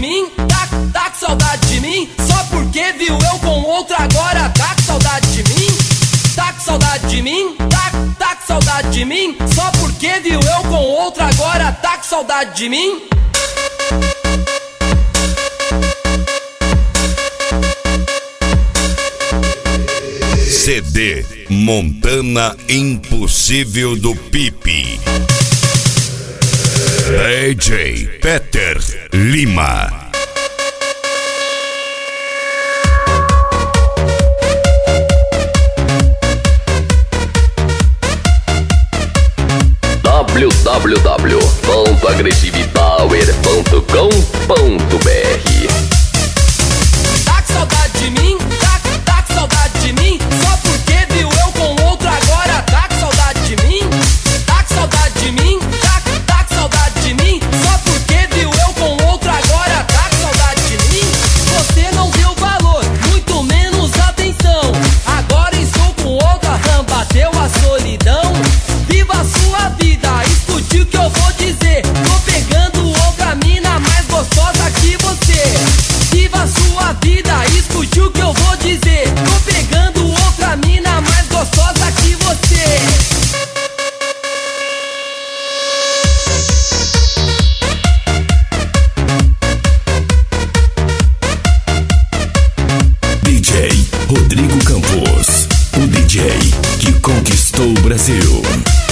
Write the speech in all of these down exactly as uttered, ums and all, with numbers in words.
mim? Tá, tá com saudade de mim? Só porque viu eu com outra agora tá com saudade de mim? Tá com saudade de mim? Tá, tá com saudade de mim? Só porque viu eu com outra agora tá com saudade de mim? C D Montana Impossível do Pipe. D J Peter Lima. w w w ponto agressivepower ponto com ponto b r. Tá com saudade de mim? Tá, tá com saudade de mim? Só porque viu eu com outra agora tá com saudade de mim? Tá com saudade de mim? Tá, tá com saudade de mim? Só porque viu eu com outra agora tá com saudade de mim? Você não deu valor, muito menos atenção. Agora estou com outra, bateu a solidão. Viva a sua vida, escute o que eu vou dizer. Tô pegando outra mina mais gostosa que você. Viva a sua vida, escute o que eu vou dizer. Tô pegando outra mina mais gostosa que você. D J Rodrigo Campos, o D J que conquistou o Brasil.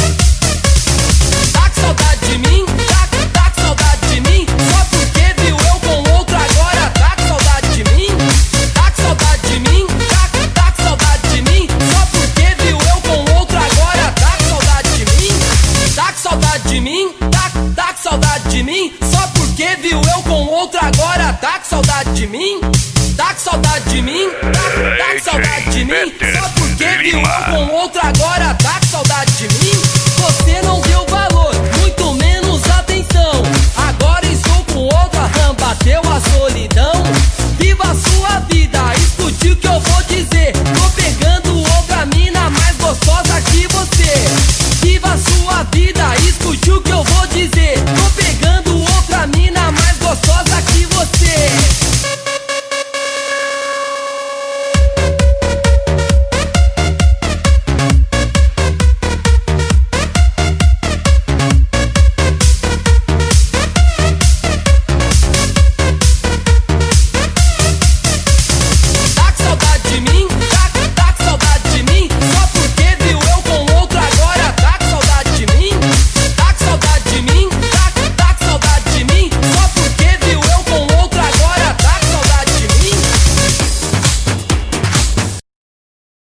Tá com saudade de mim? Tá, tá com saudade de mim? Só porque viu eu com outra agora tá com saudade de mim? Tá com saudade de mim? Tá, tá com saudade de mim? Só porque viu eu com outra agora tá com saudade de mim? Tá com saudade de mim? Tá, tá com saudade de mim? Só porque viu eu com outra agora tá com saudade de mim? Tá com saudade de mim? Tá, tá com saudade de mim? Só porque viu eu com outra agora